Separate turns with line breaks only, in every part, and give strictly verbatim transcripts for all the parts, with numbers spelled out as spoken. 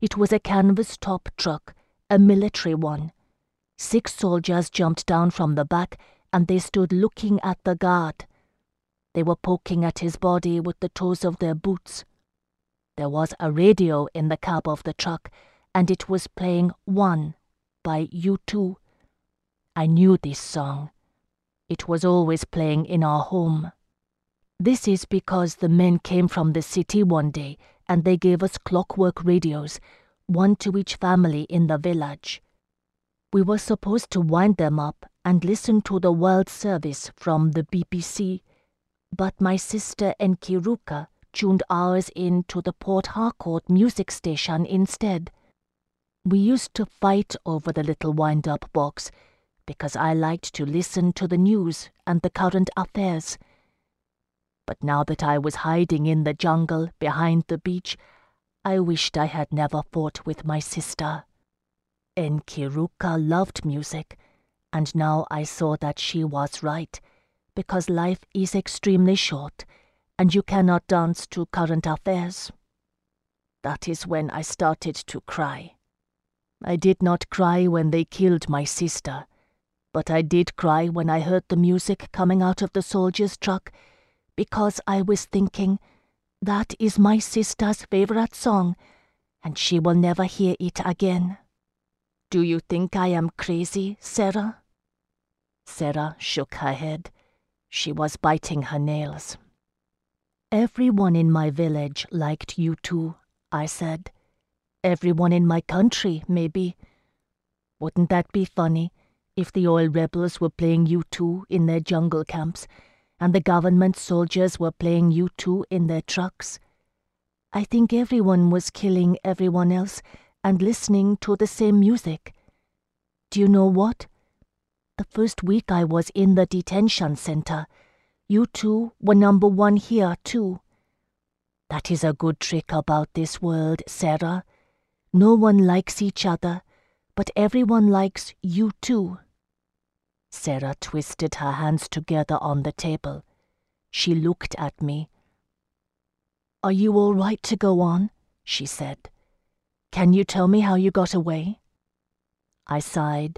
It was a canvas-top truck, a military one. Six soldiers jumped down from the back and they stood looking at the guard. They were poking at his body with the toes of their boots. There was a radio in the cab of the truck, and it was playing One by U two. I knew this song. It was always playing in our home. This is because the men came from the city one day and they gave us clockwork radios, one to each family in the village. We were supposed to wind them up and listen to the World Service from the B B C, but my sister Enkiruka tuned ours in to the Port Harcourt music station instead. We used to fight over the little wind-up box because I liked to listen to the news and the current affairs. But now that I was hiding in the jungle behind the beach, I wished I had never fought with my sister. Enkiruka loved music, and now I saw that she was right, because life is extremely short, and you cannot dance to current affairs. That is when I started to cry. I did not cry when they killed my sister, but I did cry when I heard the music coming out of the soldier's truck, because I was thinking, that is my sister's favorite song, and she will never hear it again. Do you think I am crazy, Sarah? Sarah shook her head. She was biting her nails. Everyone in my village liked U two, I said. Everyone in my country, maybe. Wouldn't that be funny if the oil rebels were playing U two in their jungle camps and the government soldiers were playing U two in their trucks? I think everyone was killing everyone else and listening to the same music. Do you know what? The first week I was in the detention center, U two were number one here too. That is a good trick about this world, Sarah. No one likes each other, but everyone likes U two. Sarah twisted her hands together on the table. She looked at me. Are you all right to go on? She said. Can you tell me how you got away? I sighed.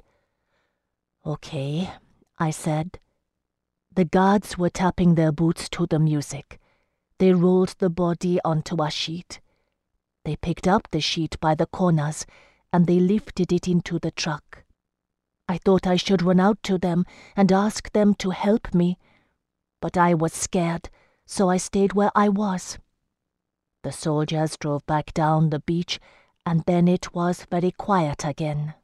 Okay, I said. The guards were tapping their boots to the music. They rolled the body onto a sheet. They picked up the sheet by the corners and they lifted it into the truck. I thought I should run out to them and ask them to help me, but I was scared, so I stayed where I was. The soldiers drove back down the beach, and then it was very quiet again.